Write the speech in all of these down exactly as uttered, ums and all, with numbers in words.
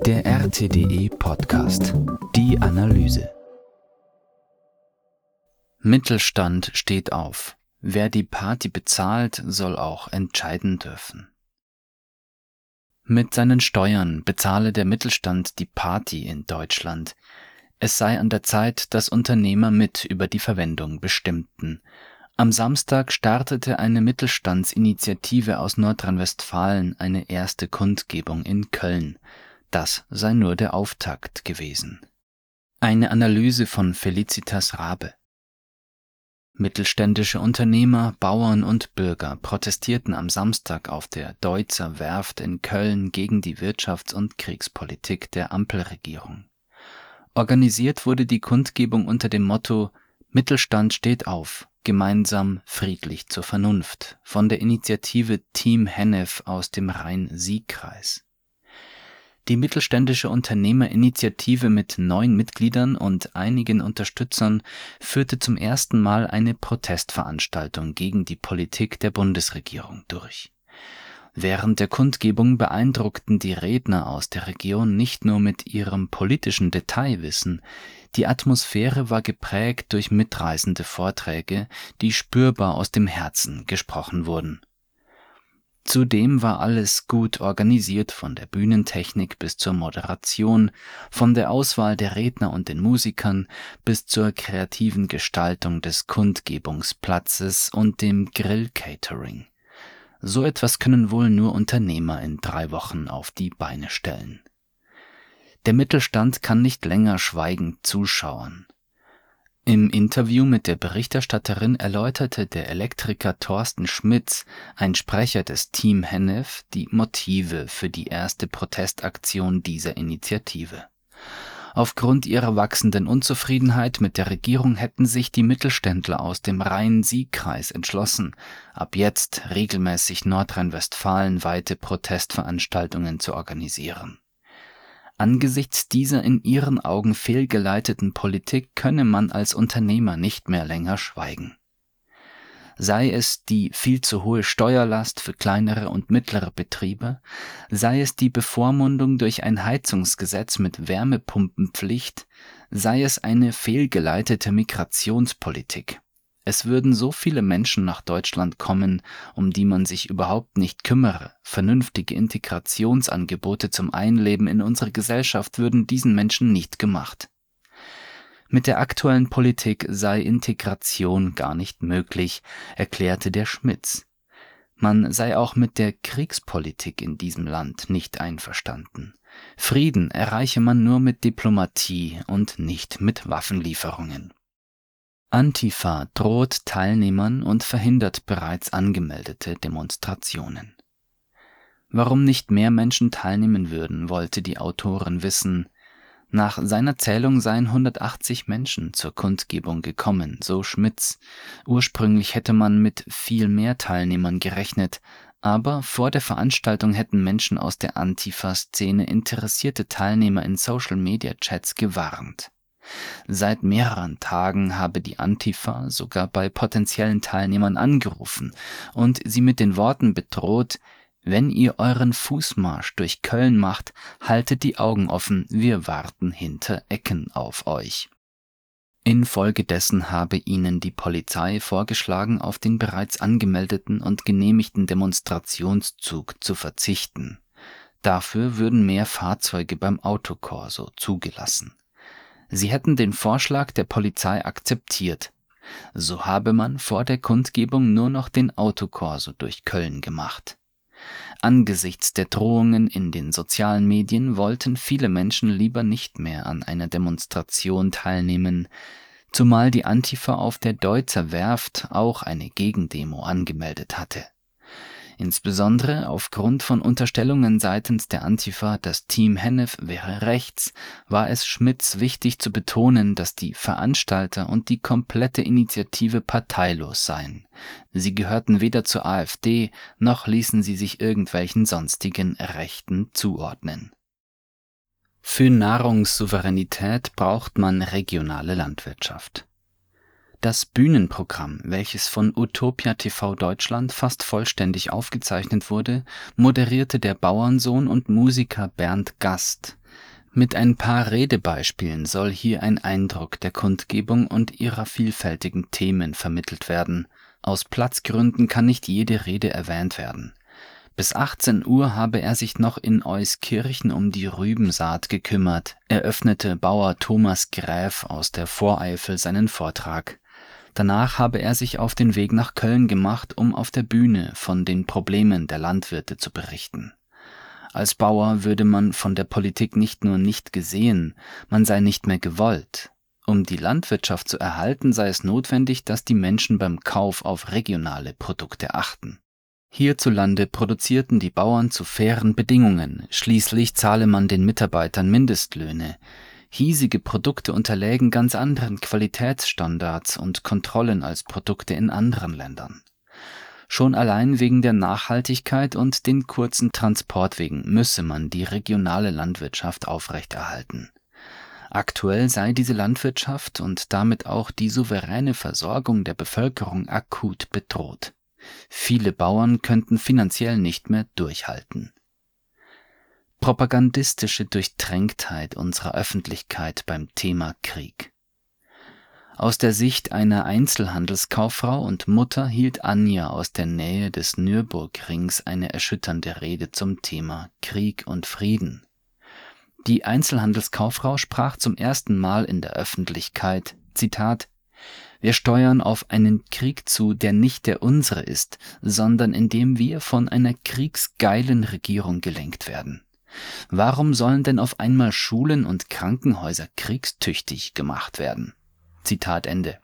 Der R T D E-Podcast. Die Analyse. Mittelstand steht auf. Wer die Party bezahlt, soll auch entscheiden dürfen. Mit seinen Steuern bezahle der Mittelstand die Party in Deutschland. Es sei an der Zeit, dass Unternehmer mit über die Verwendung bestimmten. Am Samstag startete eine Mittelstandsinitiative aus Nordrhein-Westfalen eine erste Kundgebung in Köln. Das sei nur der Auftakt gewesen. Eine Analyse von Felicitas Rabe. Mittelständische Unternehmer, Bauern und Bürger protestierten am Samstag auf der Deutzer Werft in Köln gegen die Wirtschafts- und Kriegspolitik der Ampelregierung. Organisiert wurde die Kundgebung unter dem Motto »Mittelstand steht auf, gemeinsam friedlich zur Vernunft« von der Initiative Team Hennef aus dem Rhein-Sieg-Kreis. Die mittelständische Unternehmerinitiative mit neun Mitgliedern und einigen Unterstützern führte zum ersten Mal eine Protestveranstaltung gegen die Politik der Bundesregierung durch. Während der Kundgebung beeindruckten die Redner aus der Region nicht nur mit ihrem politischen Detailwissen, die Atmosphäre war geprägt durch mitreißende Vorträge, die spürbar aus dem Herzen gesprochen wurden. Zudem war alles gut organisiert, von der Bühnentechnik bis zur Moderation, von der Auswahl der Redner und den Musikern bis zur kreativen Gestaltung des Kundgebungsplatzes und dem Grill-Catering. So etwas können wohl nur Unternehmer in drei Wochen auf die Beine stellen. Der Mittelstand kann nicht länger schweigend zuschauen. Im Interview mit der Berichterstatterin erläuterte der Elektriker Thorsten Schmitz, ein Sprecher des Team Hennef, die Motive für die erste Protestaktion dieser Initiative. Aufgrund ihrer wachsenden Unzufriedenheit mit der Regierung hätten sich die Mittelständler aus dem Rhein-Sieg-Kreis entschlossen, ab jetzt regelmäßig nordrhein-westfalenweite Protestveranstaltungen zu organisieren. Angesichts dieser in ihren Augen fehlgeleiteten Politik könne man als Unternehmer nicht mehr länger schweigen. Sei es die viel zu hohe Steuerlast für kleinere und mittlere Betriebe, sei es die Bevormundung durch ein Heizungsgesetz mit Wärmepumpenpflicht, sei es eine fehlgeleitete Migrationspolitik. Es würden so viele Menschen nach Deutschland kommen, um die man sich überhaupt nicht kümmere. Vernünftige Integrationsangebote zum Einleben in unsere Gesellschaft würden diesen Menschen nicht gemacht. Mit der aktuellen Politik sei Integration gar nicht möglich, erklärte der Schmitz. Man sei auch mit der Kriegspolitik in diesem Land nicht einverstanden. Frieden erreiche man nur mit Diplomatie und nicht mit Waffenlieferungen. Antifa droht Teilnehmern und verhindert bereits angemeldete Demonstrationen. Warum nicht mehr Menschen teilnehmen würden, wollte die Autorin wissen. Nach seiner Zählung seien hundertachtzig Menschen zur Kundgebung gekommen, so Schmitz. Ursprünglich hätte man mit viel mehr Teilnehmern gerechnet, aber vor der Veranstaltung hätten Menschen aus der Antifa-Szene interessierte Teilnehmer in Social-Media-Chats gewarnt. Seit mehreren Tagen habe die Antifa sogar bei potenziellen Teilnehmern angerufen und sie mit den Worten bedroht: Wenn ihr euren Fußmarsch durch Köln macht, haltet die Augen offen, wir warten hinter Ecken auf euch. Infolgedessen habe ihnen die Polizei vorgeschlagen, auf den bereits angemeldeten und genehmigten Demonstrationszug zu verzichten. Dafür würden mehr Fahrzeuge beim Autokorso zugelassen. Sie hätten den Vorschlag der Polizei akzeptiert. So habe man vor der Kundgebung nur noch den Autokorso durch Köln gemacht. Angesichts der Drohungen in den sozialen Medien wollten viele Menschen lieber nicht mehr an einer Demonstration teilnehmen, zumal die Antifa auf der Deutzer Werft auch eine Gegendemo angemeldet hatte. Insbesondere aufgrund von Unterstellungen seitens der Antifa, das Team Hennef wäre rechts, war es Schmitz wichtig zu betonen, dass die Veranstalter und die komplette Initiative parteilos seien. Sie gehörten weder zur AfD, noch ließen sie sich irgendwelchen sonstigen Rechten zuordnen. Für Nahrungssouveränität braucht man regionale Landwirtschaft. Das Bühnenprogramm, welches von Utopia T V Deutschland fast vollständig aufgezeichnet wurde, moderierte der Bauernsohn und Musiker Bernd Gast. Mit ein paar Redebeispielen soll hier ein Eindruck der Kundgebung und ihrer vielfältigen Themen vermittelt werden. Aus Platzgründen kann nicht jede Rede erwähnt werden. Bis achtzehn Uhr habe er sich noch in Euskirchen um die Rübensaat gekümmert, eröffnete Bauer Thomas Gräf aus der Voreifel seinen Vortrag. Danach habe er sich auf den Weg nach Köln gemacht, um auf der Bühne von den Problemen der Landwirte zu berichten. Als Bauer würde man von der Politik nicht nur nicht gesehen, man sei nicht mehr gewollt. Um die Landwirtschaft zu erhalten, sei es notwendig, dass die Menschen beim Kauf auf regionale Produkte achten. Hierzulande produzierten die Bauern zu fairen Bedingungen, schließlich zahle man den Mitarbeitern Mindestlöhne. Hiesige Produkte unterlägen ganz anderen Qualitätsstandards und Kontrollen als Produkte in anderen Ländern. Schon allein wegen der Nachhaltigkeit und den kurzen Transportwegen müsse man die regionale Landwirtschaft aufrechterhalten. Aktuell sei diese Landwirtschaft und damit auch die souveräne Versorgung der Bevölkerung akut bedroht. Viele Bauern könnten finanziell nicht mehr durchhalten. Propagandistische Durchtränktheit unserer Öffentlichkeit beim Thema Krieg. Aus der Sicht einer Einzelhandelskauffrau und Mutter hielt Anja aus der Nähe des Nürburgrings eine erschütternde Rede zum Thema Krieg und Frieden. Die Einzelhandelskauffrau sprach zum ersten Mal in der Öffentlichkeit, Zitat, Wir steuern auf einen Krieg zu, der nicht der unsere ist, sondern in dem wir von einer kriegsgeilen Regierung gelenkt werden. Warum sollen denn auf einmal Schulen und Krankenhäuser kriegstüchtig gemacht werden? Zitat Ende.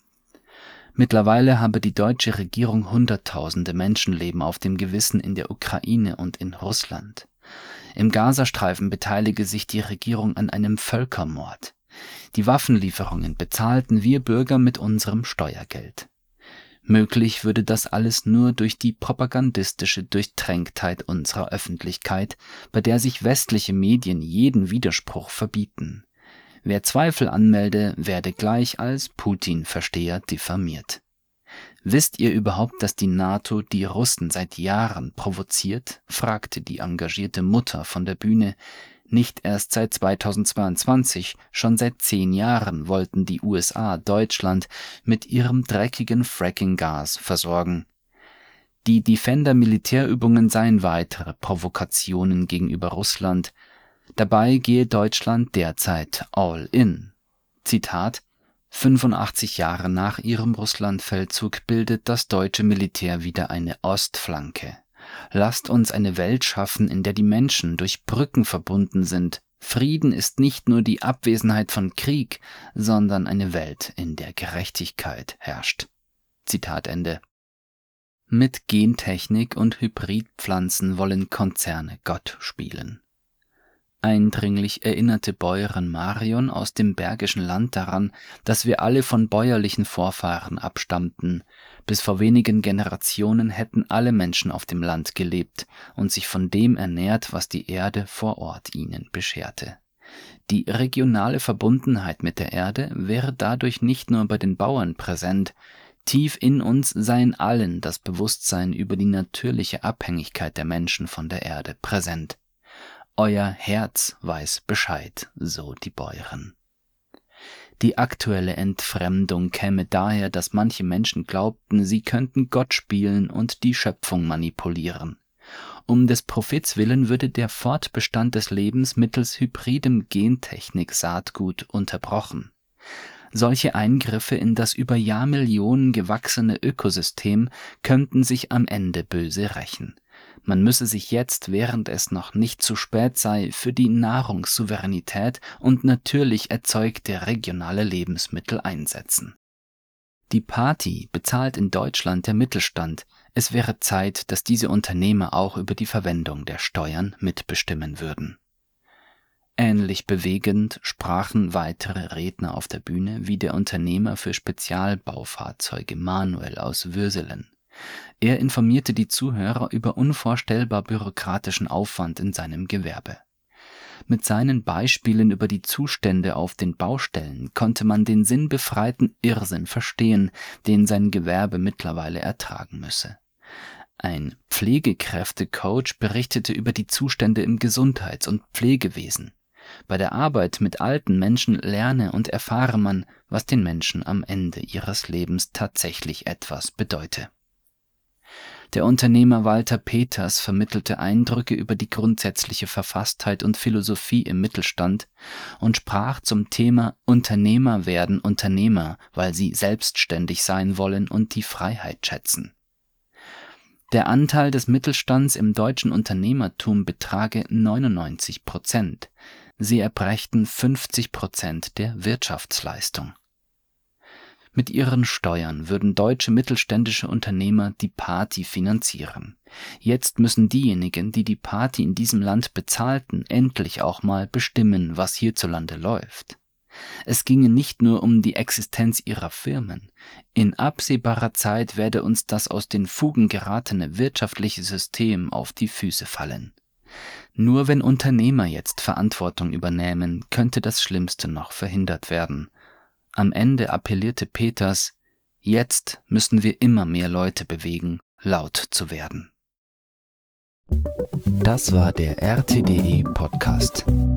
Mittlerweile habe die deutsche Regierung hunderttausende Menschenleben auf dem Gewissen in der Ukraine und in Russland. Im Gazastreifen beteilige sich die Regierung an einem Völkermord. Die Waffenlieferungen bezahlten wir Bürger mit unserem Steuergeld. Möglich würde das alles nur durch die propagandistische Durchtränktheit unserer Öffentlichkeit, bei der sich westliche Medien jeden Widerspruch verbieten. Wer Zweifel anmelde, werde gleich als Putin-Versteher diffamiert. Wisst ihr überhaupt, dass die NATO die Russen seit Jahren provoziert? Fragte die engagierte Mutter von der Bühne. Nicht erst seit zweitausendzweiundzwanzig, schon seit zehn Jahren wollten die U S A Deutschland mit ihrem dreckigen Fracking-Gas versorgen. Die Defender-Militärübungen seien weitere Provokationen gegenüber Russland. Dabei gehe Deutschland derzeit all in. Zitat: fünfundachtzig Jahre nach ihrem Russlandfeldzug bildet das deutsche Militär wieder eine Ostflanke. Lasst uns eine Welt schaffen, in der die Menschen durch Brücken verbunden sind. Frieden ist nicht nur die Abwesenheit von Krieg, sondern eine Welt, in der Gerechtigkeit herrscht. Zitat Ende. Mit Gentechnik und Hybridpflanzen wollen Konzerne Gott spielen. Eindringlich erinnerte Bäuerin Marion aus dem Bergischen Land daran, dass wir alle von bäuerlichen Vorfahren abstammten. Bis vor wenigen Generationen hätten alle Menschen auf dem Land gelebt und sich von dem ernährt, was die Erde vor Ort ihnen bescherte. Die regionale Verbundenheit mit der Erde wäre dadurch nicht nur bei den Bauern präsent, tief in uns sei in allen das Bewusstsein über die natürliche Abhängigkeit der Menschen von der Erde präsent. Euer Herz weiß Bescheid, so die Bäuerin. Die aktuelle Entfremdung käme daher, dass manche Menschen glaubten, sie könnten Gott spielen und die Schöpfung manipulieren. Um des Prophets willen würde der Fortbestand des Lebens mittels hybridem Gentechnik-Saatgut unterbrochen. Solche Eingriffe in das über Jahrmillionen gewachsene Ökosystem könnten sich am Ende böse rächen. Man müsse sich jetzt, während es noch nicht zu spät sei, für die Nahrungssouveränität und natürlich erzeugte regionale Lebensmittel einsetzen. Die Party bezahlt in Deutschland der Mittelstand. Es wäre Zeit, dass diese Unternehmer auch über die Verwendung der Steuern mitbestimmen würden. Ähnlich bewegend sprachen weitere Redner auf der Bühne wie der Unternehmer für Spezialbaufahrzeuge Manuel aus Würselen. Er informierte die Zuhörer über unvorstellbar bürokratischen Aufwand in seinem Gewerbe. Mit seinen Beispielen über die Zustände auf den Baustellen konnte man den sinnbefreiten Irrsinn verstehen, den sein Gewerbe mittlerweile ertragen müsse. Ein Pflegekräftecoach berichtete über die Zustände im Gesundheits- und Pflegewesen. Bei der Arbeit mit alten Menschen lerne und erfahre man, was den Menschen am Ende ihres Lebens tatsächlich etwas bedeute. Der Unternehmer Walter Peters vermittelte Eindrücke über die grundsätzliche Verfasstheit und Philosophie im Mittelstand und sprach zum Thema Unternehmer werden Unternehmer, weil sie selbstständig sein wollen und die Freiheit schätzen. Der Anteil des Mittelstands im deutschen Unternehmertum betrage neunundneunzig Prozent. Sie erbrächten fünfzig Prozent der Wirtschaftsleistung. Mit ihren Steuern würden deutsche mittelständische Unternehmer die Party finanzieren. Jetzt müssen diejenigen, die die Party in diesem Land bezahlten, endlich auch mal bestimmen, was hierzulande läuft. Es ginge nicht nur um die Existenz ihrer Firmen. In absehbarer Zeit werde uns das aus den Fugen geratene wirtschaftliche System auf die Füße fallen. Nur wenn Unternehmer jetzt Verantwortung übernehmen, könnte das Schlimmste noch verhindert werden. Am Ende appellierte Peters: Jetzt müssen wir immer mehr Leute bewegen, laut zu werden. Das war der R T D E Podcast.